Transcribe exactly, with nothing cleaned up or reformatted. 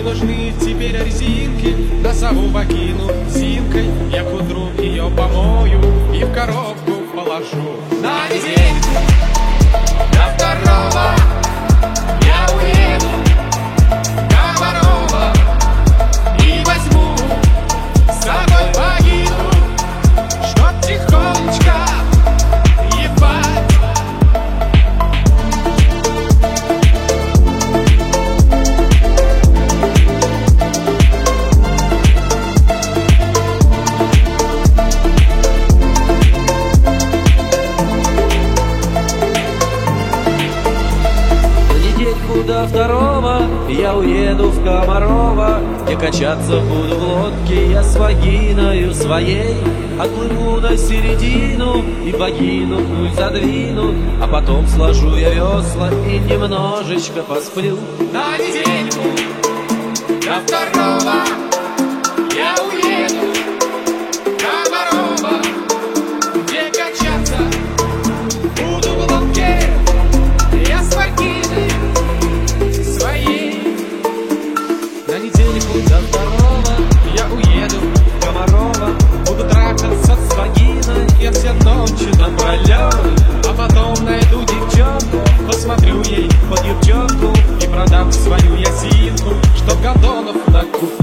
нужны теперь резинки. На сову покину зинкой, я к утру ее помою и в коробку положу. На недельку до второго я уеду в Комарова и возьму с собой вагину, чтоб тихонечко ебать. До второго я уеду в Комарова, где качаться буду в лодке я с вагиною своей. Отплыву на середину и вагину путь задвину, а потом сложу я весла и немножечко посплю. На недельку до второго я уеду в Комарова, где качаться буду в лодке я с вагиной своей. На недельку до второго я уеду в Комарова, буду трахаться с вагиной я все ночи напролёт, а потом найду девчонку, посмотрю ей под юбчонку и продам свою ясинку, чтоб Гордонов накупил.